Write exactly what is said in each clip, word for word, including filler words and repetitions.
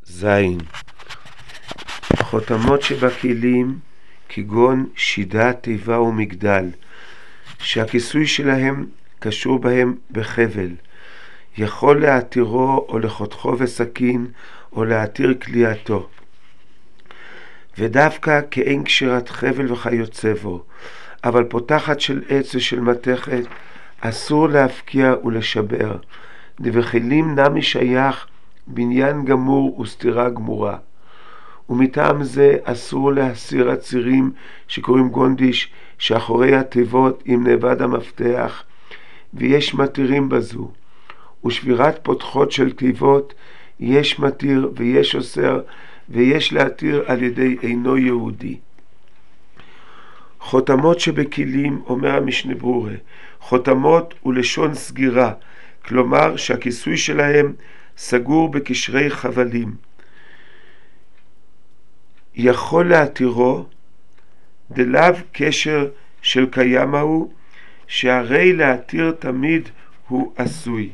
זין. חותמות שבכלים כגון שידה, תיבה ומגדל, שהכיסוי שלהם קשור בהם בחבל, יכול להתירו או לחותכו בסכין או להתיר כליאתו. ודווקא כאין קשירת חבל וכיוצא בו, אבל פותחת של עץ ושל מתכת אסור להפקיע ולשבר, דבכלים נמי שייך בניין גמור וסתירה גמורה. ומטעם זה אסור להסיר הצירים שקוראים גונדיש שאחורי התיבות עם נאבד המפתח, ויש מתירים בזו. ושבירת פותחות של תיבות יש מתיר ויש אוסר, ויש להתיר על ידי אינו יהודי. חותמות שבכלים, אומר המשנה ברורה, חותמות ולשון סגירה, כלומר שהכיסוי שלהם סגור בקשרי חבלים. יכול להתירו דלאו קשר של קיים הוא, שהרי להתיר תמיד הוא עשוי.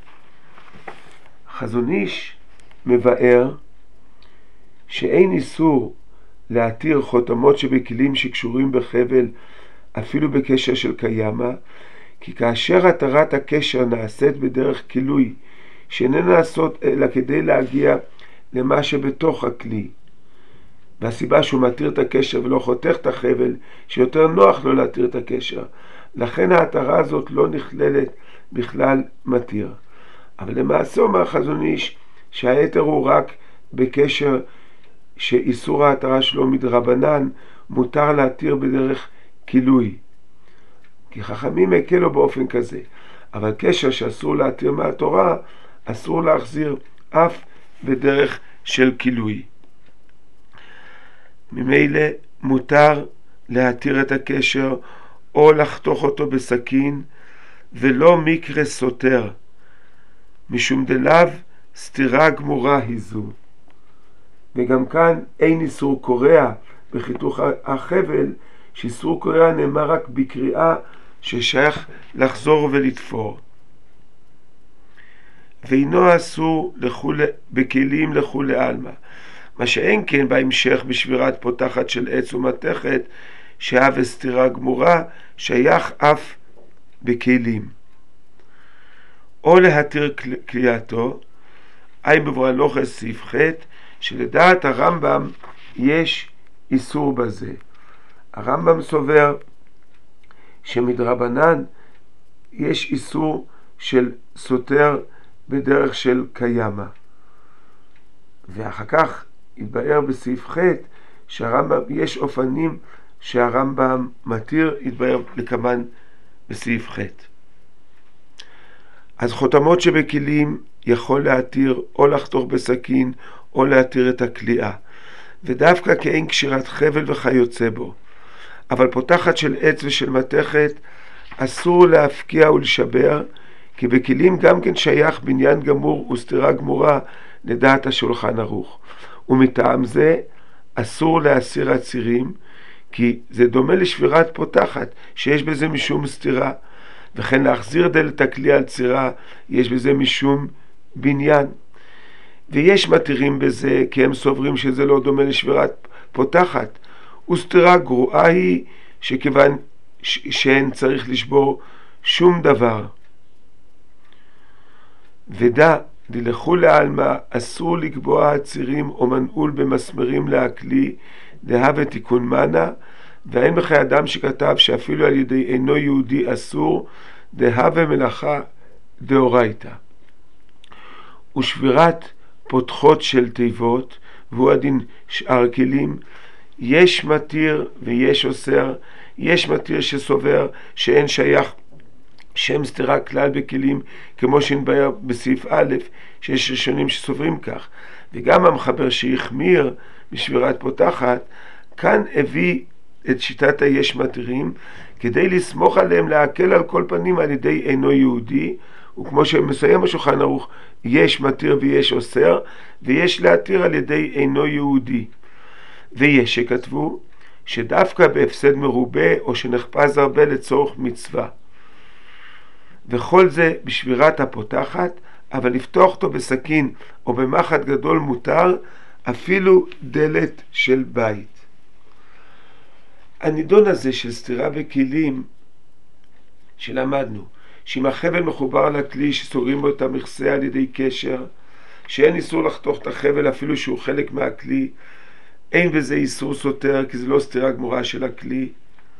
חזון איש מבאר שאין איסור להתיר חותמות שבכלים שקשורים בחבל אפילו בקשר של קיימה, כי כאשר התרת הקשר נעשית בדרך כילוי שאיננה לעשות אלא כדי להגיע למה שבתוך הכלי, והסיבה שהוא מתיר את הקשר ולא חותך את החבל שיותר נוח לו להתיר את הקשר, לכן ההתרה הזאת לא נכללת בכלל מתיר. אבל למעשה אומר חזון איש שהיתר הוא רק בקשר שאיסור ההתרה שלו מדרבנן, מותר להתיר בדרך כילוי, כי חכמים הקלו באופן כזה. אבל קשר שאסור להתיר מהתורה אסור להחזיר אף בדרך של כילוי. ממילא מותר להתיר את הקשר או לחתוך אותו בסכין, ולא מקרה סותר, משום דלאו סתירה גמורה היא זו. וגם כאן אין איסור קורע בחיתוך החבל, שאיסור קורע נאמר רק בקריאה ששייך לחזור ולתפור. ואינו אסור לכול, בכלים לכולי עלמא, מה שאין כן בהמשך בשבירת פותחת של עץ ומתכת שהווה סתירה גמורה, שייך אף בכלים. או להתיר כליאתו, אי מבואר הלכה סעיף ח', שלדעת הרמב"ם יש איסור בזה. הרמב"ם סובר שמדרבנן יש איסור של סותר בדרך של קיימה, ואחר כך יתבאר בסעיף ח' שהרמב"ם יש אופנים שהרמב"ם מתיר, יתבאר לכמן בסעיף ח'. אז חותמות שבכלים יכול להתיר או לחתוך בסכין או להתיר את הכליאה, ודווקא כאין קשירת חבל וכיוצא בו. אבל פותחת של עץ ושל מתכת אסור להפקיע ולשבר, כי בכלים גם כן שייך בניין גמור וסתירה גמורה לדעת השולחן ערוך. ומטעם זה אסור להסיר הצירים, כי זה דומה לשבירת פותחת שיש בזה משום סתירה, וכן להחזיר דלת הכלי על צירה יש בזה משום בניין. ויש מתירים בזה כי הם סוברים שזה לא דומה לשבירת פותחת, וסתירה גרועה היא שכיוון שאין צריך לשבור שום דבר. ודע דלכולי עלמא אסור לקבוע הצירים או מנעול במסמרים להכלי דהווה תיקון מנה, ואין בכי אדם שכתב שאפילו על ידי אינו יהודי אסור, דהווה מלאכה דאורייתא. ושבירת פותחות של תיבות, והוא הדין שאר כלים, יש מתיר ויש אוסר. יש מתיר שסובר שאין שייך שם סתירה כלל בכלים, כמו שנבהר בסעיף א', שיש ראשונים שסוברים כך. וגם המחבר שהחמיר בשבירת פותחת, כאן הביא את שיטת היש מתירים, כדי לסמוך עליהם להקל על כל פנים על ידי אינו יהודי, וכמו שמסיים השולחן ערוך, יש מתיר ויש אוסר, ויש להתיר על ידי אינו יהודי. ויש שכתבו שדווקא בהפסד מרובה או שנחפז הרבה לצורך מצווה. וכל זה בשבירת הפותחת אבל לפתוח אותו בסכין או במחט גדול מותר, אפילו דלת של בית. הנידון הזה של סתירה בכלים שלמדנו, שאם החבל מחובר על הכלי שסוגרים בו את המכסה על ידי קשר, שאין איסור לחתוך את החבל אפילו שהוא חלק מהכלי, אין בזה איסור סותר, כי זה לא סתירה גמורה של הכלי.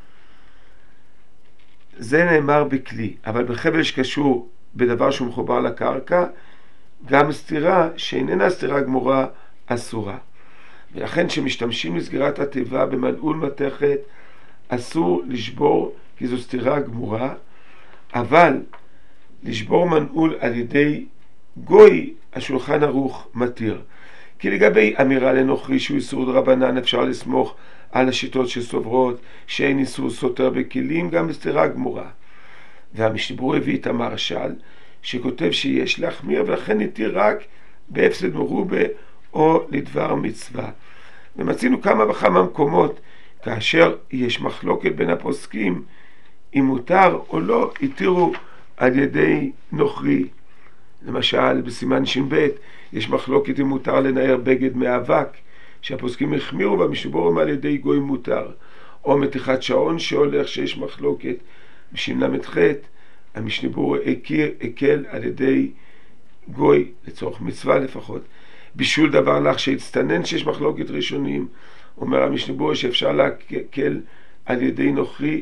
זה נאמר בכלי, אבל בחבל שקשור בדבר שהוא מחובר לקרקע, גם סתירה שאיננה סתירה גמורה אסורה. ולכן שמשתמשים לסגירת התיבה במנעול מתכת, אסור לשבור, כי זו סתירה גמורה, אבל לשבור מנעול על ידי גוי, השולחן ערוך מתיר. כי לגבי אמירה לנוכרי שהוא איסור דרבנן, אפשר לסמוך על השיטות שסוברות שאין איסור סותר בכלים, גם בסתירה גמורה. והמשנה ברורה הביא את המהרש"ל שכותב שיש להחמיר, ולכן התיר רק בהפסד מרובה או לדבר מצווה. ומצינו כמה וכמה מקומות כאשר יש מחלוקת בין הפוסקים אם מותר או לא, התירו על ידי נוכרי. למשל בסימן ש"ב יש מחלוקת אם מותר לנער בגד מאבק, שהפוסקים החמירו והמשנה ברורה על ידי גוי מותר. או מתיחת שעון שהולך שיש מחלוקת בש"ל"ח, המשנה ברורה הקל על ידי גוי לצורך מצווה לפחות. בישול דבר לך שהצטנן שיש מחלוקת ראשונים, אומר המשנה ברורה שאפשר להקל על ידי נוכרי.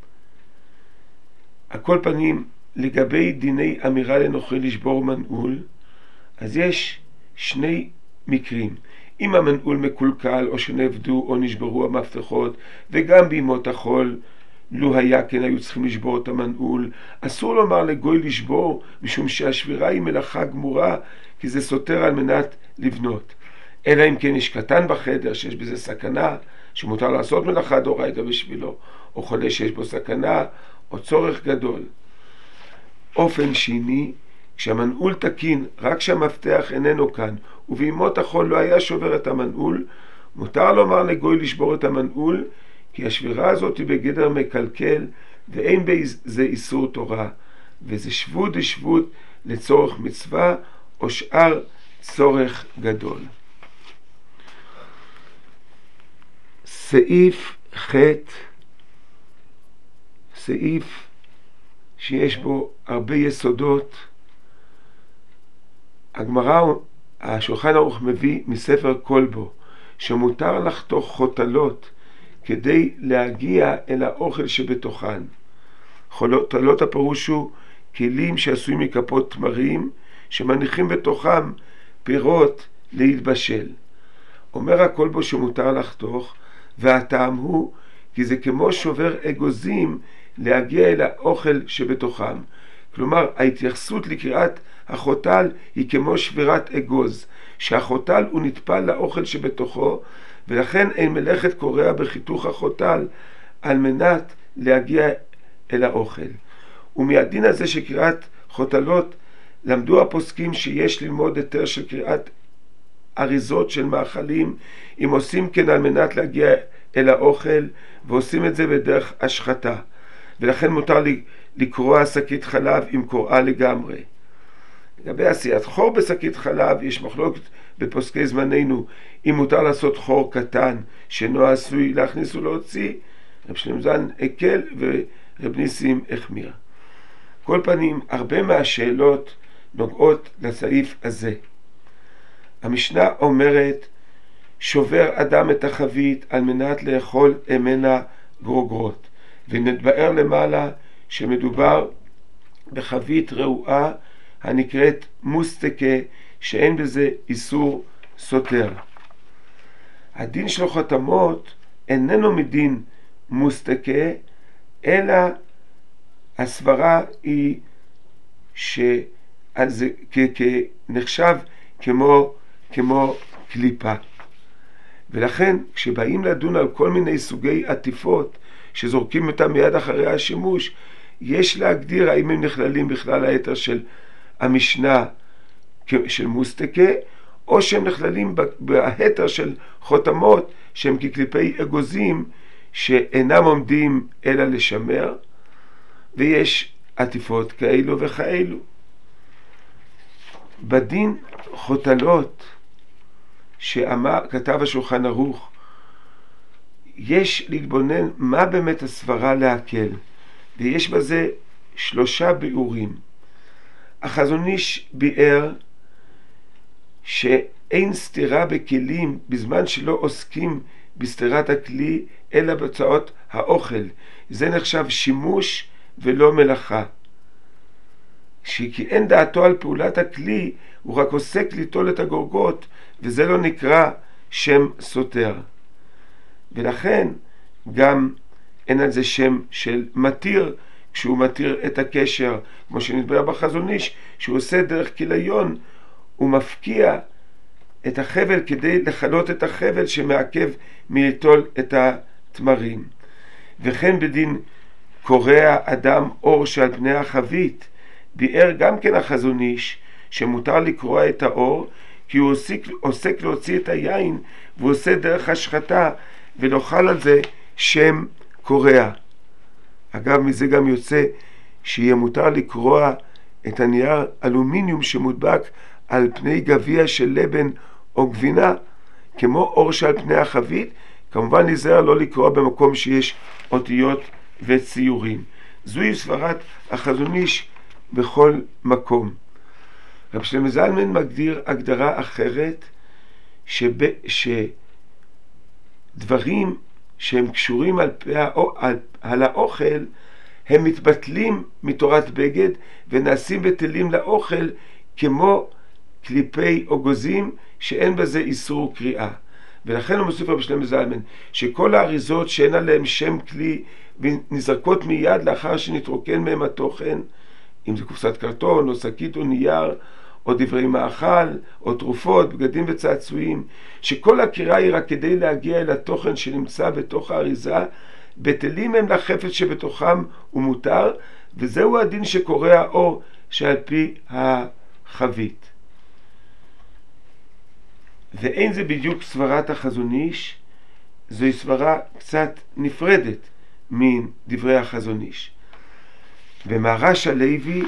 על כל פנים, לגבי דיני אמירה לנוכרי לשבור מנעול, אז יש שני מקרים. אם המנעול מקולקל או שנאבדו או נשברו המפתחות, וגם בימות החול לו היה כן היו צריכים לשבור את המנעול, אסור לומר לגוי לשבור, משום שהשבירה היא מלאכה גמורה, כי זה סותר על מנת לבנות. אלא אם כן יש קטן בחדר שיש בזה סכנה, שמותר לעשות מלאכה דאורייתא בשבילו, או חולה שיש בו סכנה, או צורך גדול. אופן שני, כשהמנעול תקין, רק שהמפתח איננו כאן, ובימות החול לא היה שובר את המנעול, מותר לומר לגוי לשבור את המנעול, כי השבירה הזאת היא בגדר מקלקל, ואין בזה איסור תורה, וזה שבות דשבות לצורך מצווה, או שאר צורך גדול. סעיף ח', סעיף שיש בו הרבה יסודות. הגמרא, השולחן ערוך מביא מספר כלבו, שמותר לחתוך חותלות כדי להגיע אל האוכל שבתוכן. חותלות הפירוש הוא כלים שעשויים מכפות תמרים, שמניחים בתוכם פירות להתבשל. אומר הכלבו שמותר לחתוך, והטעם הוא כי זה כמו שובר אגוזים להגיע אל האוכל שבתוכם. כלומר, ההתייחסות לקריאת החוטל היא כמו שבירת אגוז, שהחוטל הוא נטפל לאוכל שבתוכו, ולכן אין מלאכת קורע בחיתוך החוטל על מנת להגיע אל האוכל. ומהדין הזה שקריאת חוטלות למדו הפוסקים שיש ללמוד היתר של קריאת אריזות של מאכלים, אם עושים כן על מנת להגיע אל האוכל, ועושים את זה בדרך השחתה. ולכן מותר לקרוע שקית חלב עם קורעה לגמרי. לגבי עשיית חור בשקית חלב, יש מחלוקת בפוסקי זמננו, אם מותר לעשות חור קטן שאינו עשוי להכניס ולהוציא, רב שלמה זלמן הקל ורב ניסים החמיר. כל פנים, הרבה מהשאלות נוגעות לסעיף הזה. המשנה אומרת, שובר אדם את החבית על מנת לאכול ממנה גרוגרות, ונתבאר למעלה שמדובר בחבית רעועה הנקראת מוסטקה, שאין בזה איסור סותר. הדין של חותמות איננו מדין מוסטקה, אלא הסברה היא שזה נחשב כמו, כמו קליפה. ולכן כשבאים לדון על כל מיני סוגי עטיפות שזורקים אותם מיד אחרי השימוש, יש להגדיר האם הם נכללים בכלל היתר של המשנה של מוסטקה, או שהם נכללים בהיתר של חותמות שהם כקליפי אגוזים שאינם עומדים אלא לשמר, ויש עטיפות כאלו וכאלו. בדין חותלות שאמר, כתב השולחן ערוך, יש להתבונן מה באמת הסברה להקל, ויש בזה שלושה ביאורים. החזון איש ביאר שאין סתירה בכלים בזמן שלא עוסקים בסתירת הכלי אלא בצעות האוכל. זה נחשב שימוש ולא מלאכה. שכי אין דעתו על פעולת הכלי, הוא רק עוסק ליטול את הגורגות, וזה לא נקרא שם סותר. ולכן גם אין על זה שם של מתיר, כשהוא מתיר את הקשר, כמו שנדבר בחזון איש, שהוא עושה דרך כיליון, הוא מפקיע את החבל כדי לחלות את החבל שמעכב מליטול את התמרים. וכן בדין קורע אדם אור שעל פני החבית, ביאר גם כן החזון איש שמותר לקרוע את האור, כי הוא עוסק, עוסק להוציא את היין, והוא עושה דרך השחתה, ולא חל על זה שם קורע. אגב, מזה גם יוצא שיהיה מותר לקרוע את הנייר אלומיניום שמודבק על פני גביע של לבן או גבינה, כמו אור שעל פני החבית. כמובן להיזהר לא לקרוע במקום שיש אותיות וציורים. זוהי סברת החזון איש בכל מקום. רב שלמה זלמן מגדיר הגדרה אחרת, שב, שדברים שהם קשורים על, על, על האוכל, הם מתבטלים מתורת בגד ונעשים בטלים לאוכל, כמו קליפי או גוזים שאין בזה איסור קריאה. ולכן הוא מוסיף רב שלמה זלמן שכל האריזות שאין עליהם שם כלי ונזרקות מיד לאחר שנתרוקן מהם התוכן, אם זה קופסת קרטון או שקית או נייר או דברי מאכל או תרופות, בגדים וצעצועים, שכל הקריאה היא רק כדי להגיע אל התוכן שנמצא בתוך האריזה, בטלים הם לחפץ שבתוכם הוא מותר, וזהו הדין שקורא האור שעל פי החבית. ואין זה בדיוק סברת החזון איש, זוהי סברה קצת נפרדת מדברי החזון איש. במהר"ש הלוי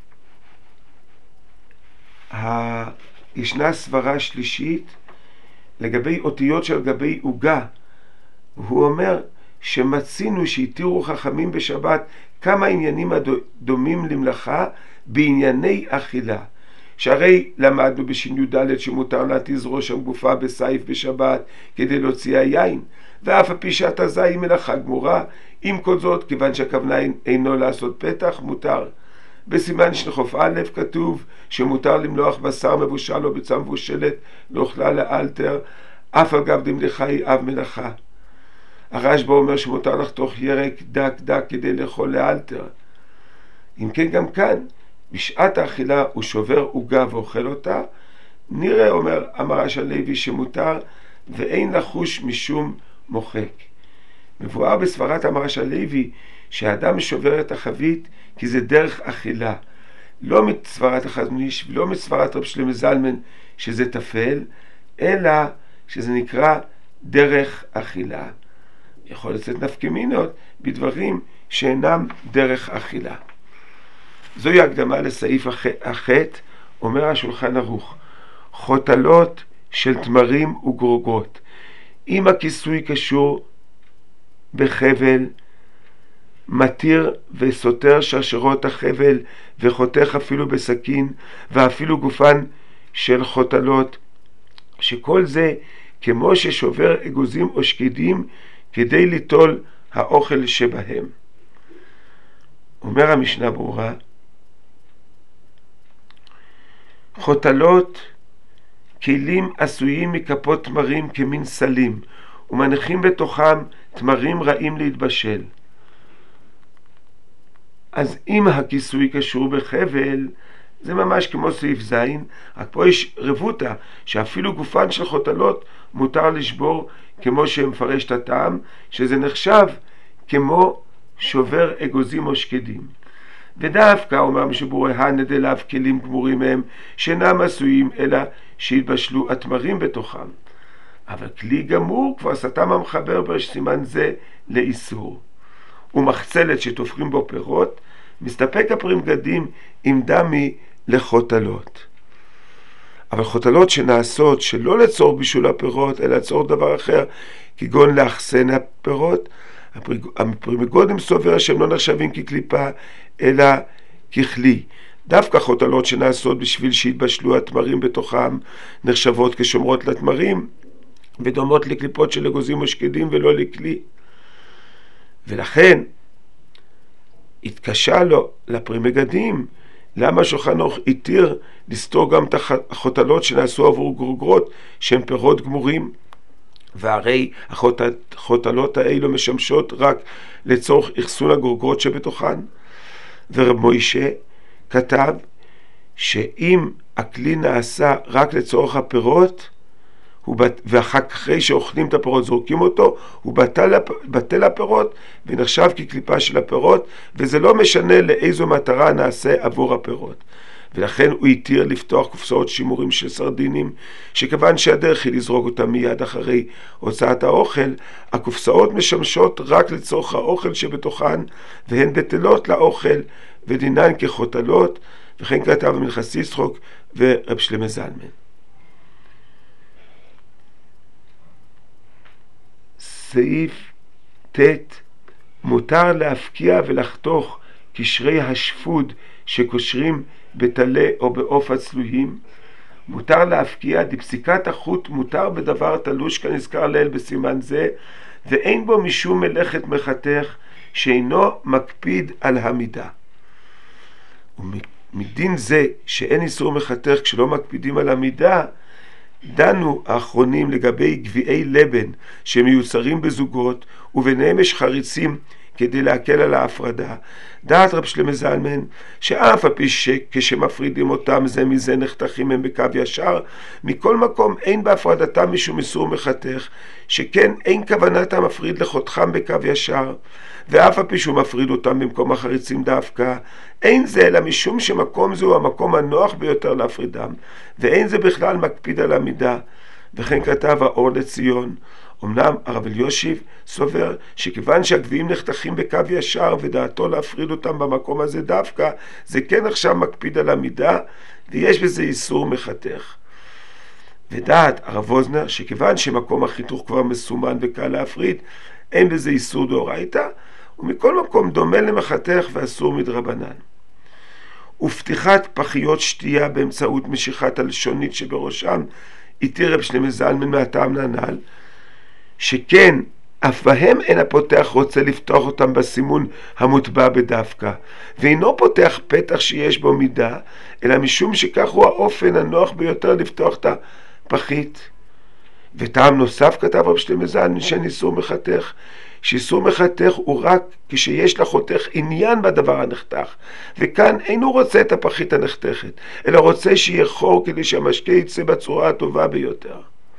ה... ישנה סברה שלישית לגבי אותיות של גבי עוגה. הוא אומר שמצינו שהתירו חכמים בשבת כמה עניינים הדומים למלאכה בענייני אכילה, שהרי למדנו בשין י"ד שמותר להתיז ראש הגופה בסייף בשבת כדי להוציא היין, ואף על פי שהתזה היא מלאכה גמורה. עם כל זאת, כיוון שהכוונה אינו לעשות פתח, מותר. בסימן שנחוף א' כתוב שמותר למלוח בשר מבושל או ביצה מבושלת לאוכלה לאלתר, אף על גב דמלאכה היא אב מלאכה. הרשב"א אומר שמותר לחתוך ירק דק דק כדי לאכול לאלתר. אם כן, גם כאן בשעת האכילה הוא שובר עוגה ואוכל אותה. נראה, אומר המהר"ש הלוי, שמותר ואין לחוש משום מוחק. מבואר בסברת המהר"ש הלוי שהאדם שובר את החבית כי זה דרך אכילה, לא מסברת החזון איש ולא מסברת רב שלמה זלמן שזה תפל, אלא שזה נקרא דרך אכילה. יכול לצאת נפקא מינות בדברים שאינם דרך אכילה. זוהי הקדמה לסעיף החטא. אומר השולחן ערוך, חותלות של תמרים וגרוגות, אם הכיסוי קשור בחבל, מתיר וסותר שרשרות החבל וחותך אפילו בסכין, ואפילו גופן של חותלות, שכל זה כמו ששובר אגוזים או שקדים כדי ליטול האוכל שבהם. אומר המשנה ברורה, חותלות כלים עשויים מכפות תמרים כמין סלים, ומניחים בתוכם תמרים רעים להתבשל. אז אם הכיסוי קשור בחבל, זה ממש כמו סעיף זין, רק פה יש רבותא, שאפילו גופן של חותלות מותר לשבור, כמו שמפרש את הטעם, שזה נחשב כמו שובר אגוזים או שקדים. ודווקא אומר משבורי הנדליו כלים גמורים הם, שאינם עשויים אלא שהתבשלו התמרים בתוכם. אבל כלי גמור כבר סתם המחבר בסימן זה לאיסור. ומחצלת שתופרים בו פירות, מסתפק הפרים גדים עם דמי לחותלות. אבל חותלות שנעשות שלא לצורך בישול הפירות, אלא לצורך דבר אחר, כגון לאחסן הפירות, הפרימגודים סובר שהם לא נחשבים כקליפה, אלא ככלי. דווקא חותלות שנעשות בשביל שהתבשלו התמרים בתוכם, נחשבות כשומרות לתמרים, ודומות לקליפות של אגוזים ושקדים ולא לכלי. ולכן התקשה לו לפרימגדים, למה שולחן ערוך התיר לסתור גם את החותלות שנעשו עבור גרוגרות שהן פירות גמורים, והרי החותלות האלו משמשות רק לצורך אחסון הגרוגרות שבתוכן. ורב מוישה כתב שאם הכלי נעשה רק לצורך הפירות, ואחרי שאוכלים את הפירות זורקים אותו, הוא בטל, בטל הפירות ונחשב כקליפה של הפירות, וזה לא משנה לאיזו מטרה נעשה עבור הפירות. ולכן הוא התיר לפתוח קופסאות שימורים של סרדינים, שכיוון שהדרך היא לזרוק אותם מיד אחרי הוצאת האוכל, הקופסאות משמשות רק לצורך האוכל שבתוכן, והן בטלות לאוכל ודינן כחותלות, וכן כתב מנחס יצחוק ורב שלמה זלמן. סעיף ט' מותר להפקיע ולחתוך קשרי השפוד שקושרים בטלה או בעוף הצלויים. מותר להפקיע, דפסיקת החוט מותר בדבר תלוש כנזכר לעיל בסימן זה, ואין בו משום מלאכת מחתך שאינו מקפיד על המידה. ומדין זה שאין איסור מחתך כשלא מקפידים על המידה, דנו האחרונים לגבי גביעי לבן שמיוצרים בזוגות, וביניהם יש חריצים כדי להקל על ההפרדה. דעת רב שלמה זלמן שאף על פי שכשמפרידים אותם זה מזה נחתכים הם בקו ישר, מכל מקום אין בהפרדתם משום איסור מחתך, שכן אין כוונת המפריד לחותכם בקו ישר, ואף על פי שהוא מפריד אותם במקום החריצים דווקא, אין זה אלא משום שמקום זה הוא המקום הנוח ביותר להפרידם, ואין זה בכלל מקפיד על המידה. וכן כתב האור לציון, אמנם הרב אלישיב סובר שכיוון שהגביעים נחתכים בקו ישר ודעתו להפריד אותם במקום הזה דווקא, זה כן עכשיו מקפיד על המידה, ויש בזה איסור מחתך. ודעת הרב ווזנר שכיוון שמקום החיתוך כבר מסומן וקל להפריד, אין בזה איסור דאורייתא, ומכל מקום דומה למחתך ואסור מדרבנן. ופתיחת פחיות שתייה באמצעות משיכת הלשונית שבראשם, התיר רב שלמה זלמן מהטעם הנ"ל, שכן אף בהם אין הפותח רוצה לפתוח אותם בסימון המוטבע בדווקא, ואינו פותח פתח שיש בו מידה, אלא משום שכך הוא האופן הנוח ביותר לפתוח את הפחית. וטעם נוסף כתב רב שלמה זלמן שאין איסור מחתך, שאיסור מחתך הוא רק כשיש לחותך עניין בדבר הנחתך, וכאן אינו רוצה את הפחית הנחתכת, אלא רוצה שיהיה חור כדי שהמשקה יצא בצורה הטובה ביותר.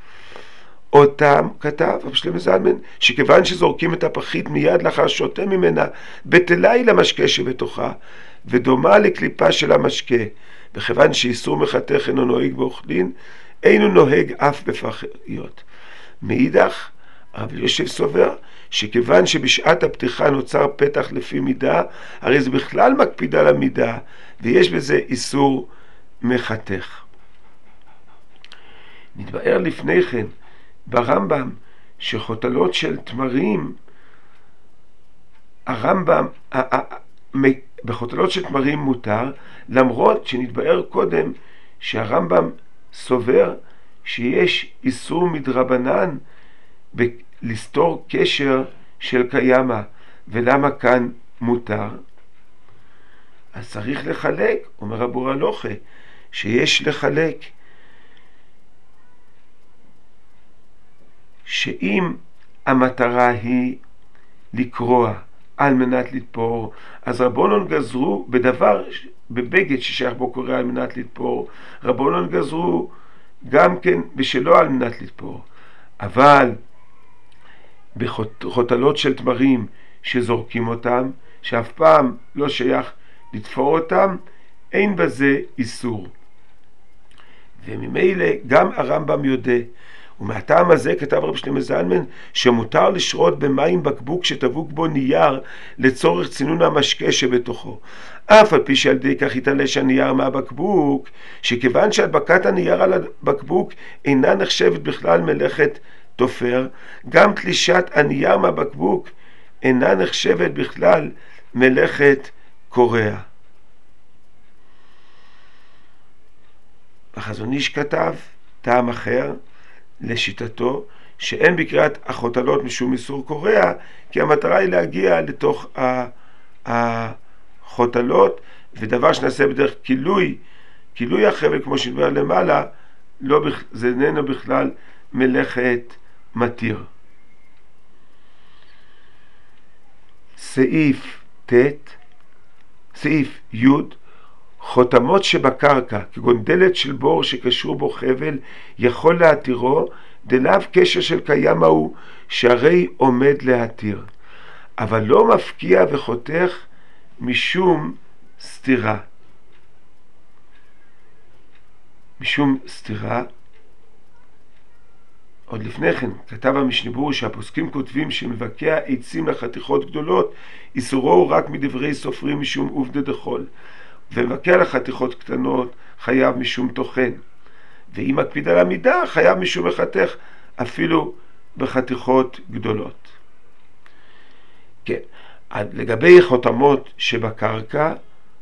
אותם כתב רב שלמה זלמן שכיוון שזורקים את הפחית מיד לאחר שותה ממנה, בטלה היא למשקה שבתוכה ודומה לקליפה של המשקה, וכיוון שאיסור מחתך אינו נוהג באוכלין, אינו נוהג אף בפחיות. מאידך הרב אלישיב סובר שכיוון שבשעת הפתיחה נוצר פתח לפי מידה, הרי זה בכלל מקפיד על המידה, ויש בזה איסור מחתך. נתבאר לפני כן ברמב"ם שחותלות של תמרים, הרמב"ם, בחותלות של תמרים מותר, למרות שנתבאר קודם שהרמב"ם סובר שיש איסור מדרבנן לסתור קשר של קיימה, ולמה כאן מותר? אז צריך לחלק, אומר רבו הלוכה, שיש לחלק, שאם המטרה היא לקרוע על מנת לתפור, אז רבונון גזרו בדבר, בבגד ששייך בו קורא על מנת לתפור, רבונון גזרו גם כן בשלו על מנת לתפור. אבל בחותלות של תמרים שזורקים אותם, שאף פעם לא שייך לתפור אותם, אין בזה איסור. וממילא גם הרמב"ם יודע, ומהטעם הזה כתב רב שלמה זלמן שמותר לשרות במים בקבוק שטבוק בו נייר לצורך צינון המשקה שבתוכו. אף על פי שעל ידי כך יתלש הנייר מהבקבוק, שכיוון שהדבקת הנייר על הבקבוק אינה נחשבת בכלל מלאכת תופר, גם תלישת הנייר מהבקבוק אינה נחשבת בכלל מלאכת קורע. החזון איש כתב טעם אחר לשיטתו, שאין בקריאת החותלות משום איסור קורע, כי המטרה היא להגיע לתוך החותלות, ודבר שנעשה בדרך כילוי, כילוי החבל כמו שנדבר למעלה, לא, זה איננו בכלל מלאכת מתיר. סעיף ט', סעיף י', חותמות שבקרקע, כגון דלת של בור שקשור בו חבל, יכול להתירו, דלאו קשר של קיים ההוא, שהרי עומד להתיר, אבל לא מפקיע וחותך משום סתירה. משום סתירה, עוד לפני כן כתב המשנה שהפוסקים כותבים שמבקע עצים לחתיכות גדולות, איסורו הוא רק מדברי סופרים משום עובדא דחול, ומבקע לחתיכות קטנות חייב משום תוכן, ואם מקפיד על המידה חייב משום מחתך אפילו בחתיכות גדולות. כן, לגבי חותמות שבקרקע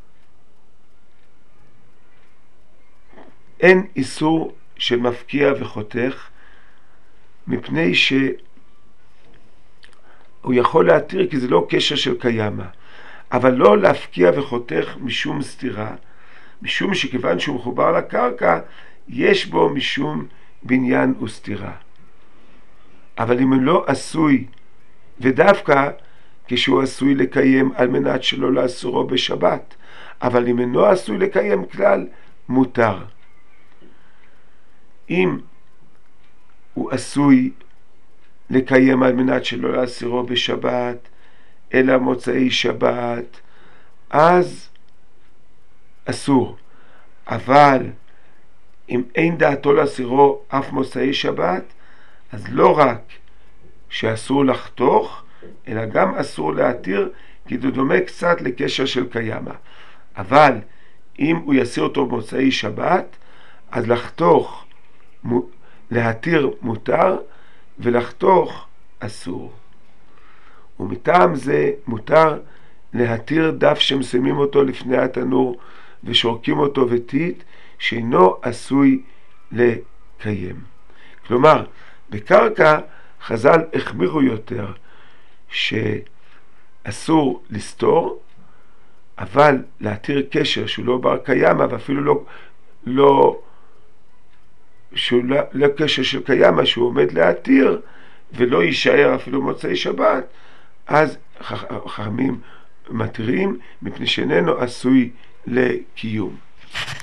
אין איסור של מפקיע וחותך, מפני שהוא יכול להתיר כי זה לא קשר של קיימה, אבל לא להפקיע וחותך משום סתירה, משום שכיוון שהוא מחובר לקרקע יש בו משום בניין וסתירה. אבל אם הוא לא עשוי, ודווקא כשהוא עשוי לקיים על מנת שלא לאסורו בשבת, אבל אם אינו עשוי לקיים כלל, מותר. אם הוא עשוי לקיים על מנת שלא לאסירו בשבת, אלא מוצאי שבת, אז אסור. אבל אם אין דעתו לאסירו אף מוצאי שבת, אז לא רק שאסור לחתוך, אלא גם אסור להתיר, כי זה דומה קצת לקשר של קיימה. אבל אם הוא יסיר אותו במוצאי שבת, אז לחתוך, להתיר מותר, ולחתוך אסור. ומטעם זה מותר להתיר דף שמסיימים אותו לפני התנור ושורקים אותו וטיט, שאינו עשוי לקיים. כלומר, בקרקע חז"ל החמירו יותר שאסור לסתור, אבל להתיר קשר שהוא לא בר קיימה, ואפילו לא, לא שהוא לא, לא קשר של קיימה שהוא עומד להתיר ולא יישאר אפילו מוצאי שבת, אז חכמים מתירים מפני שאיננו עשוי לקיום.